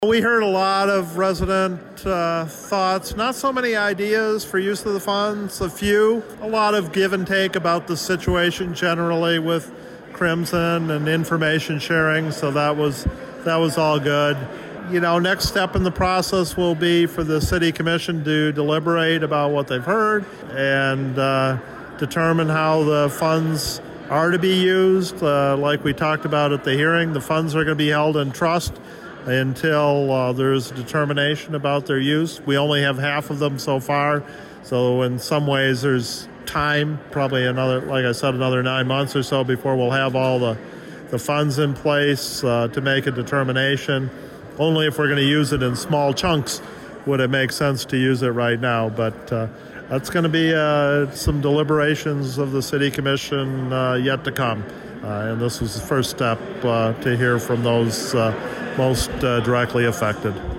We heard a lot of resident thoughts, not so many ideas for use of the funds, a lot of give and take about the situation generally with Crimson and information sharing, so that was all good. Next step in the process will be for the City Commission to deliberate about what they've heard and determine how the funds are to be used. Like we talked about at the hearing, the funds are going to be held in trust until there's a determination about their use. We only have half of them so far, so in some ways there's time, probably another 9 months or so before we'll have all the funds in place to make a determination. Only if we're going to use it in small chunks would it make sense to use it right now, but that's going to be some deliberations of the City Commission yet to come. And this was the first step to hear from those most directly affected.